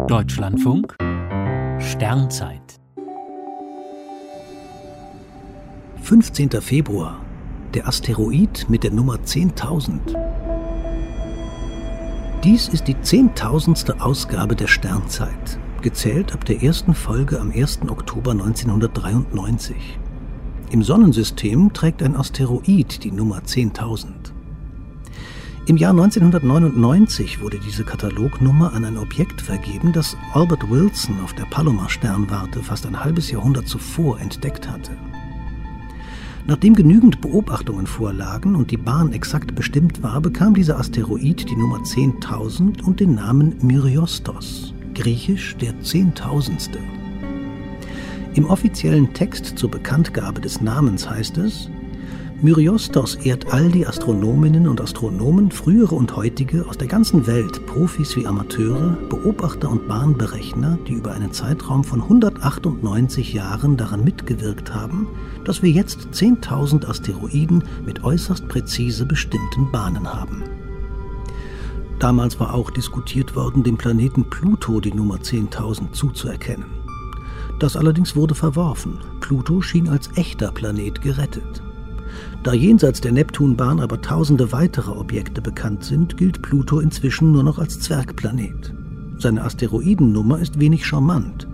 Deutschlandfunk Sternzeit 15. Februar. Der Asteroid mit der Nummer 10.000. Dies ist die 10.000. Ausgabe der Sternzeit, gezählt ab der ersten Folge am 1. Oktober 1993. Im Sonnensystem trägt ein Asteroid die Nummer 10.000. Im Jahr 1999 wurde diese Katalognummer an ein Objekt vergeben, das Albert Wilson auf der Palomar-Sternwarte fast ein halbes Jahrhundert zuvor entdeckt hatte. Nachdem genügend Beobachtungen vorlagen und die Bahn exakt bestimmt war, bekam dieser Asteroid die Nummer 10.000 und den Namen Myriostos, griechisch der Zehntausendste. Im offiziellen Text zur Bekanntgabe des Namens heißt es: Myriostos ehrt all die Astronominnen und Astronomen, frühere und heutige, aus der ganzen Welt, Profis wie Amateure, Beobachter und Bahnberechner, die über einen Zeitraum von 198 Jahren daran mitgewirkt haben, dass wir jetzt 10.000 Asteroiden mit äußerst präzise bestimmten Bahnen haben. Damals war auch diskutiert worden, dem Planeten Pluto die Nummer 10.000 zuzuerkennen. Das allerdings wurde verworfen. Pluto schien als echter Planet gerettet. Da jenseits der Neptunbahn aber tausende weitere Objekte bekannt sind, gilt Pluto inzwischen nur noch als Zwergplanet. Seine Asteroidennummer ist wenig charmant: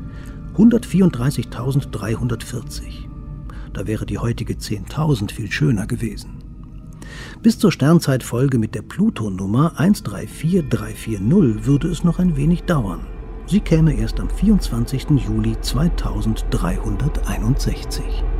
134.340. Da wäre die heutige 10.000 viel schöner gewesen. Bis zur Sternzeitfolge mit der Pluto-Nummer 134340 würde es noch ein wenig dauern. Sie käme erst am 24. Juli 2361.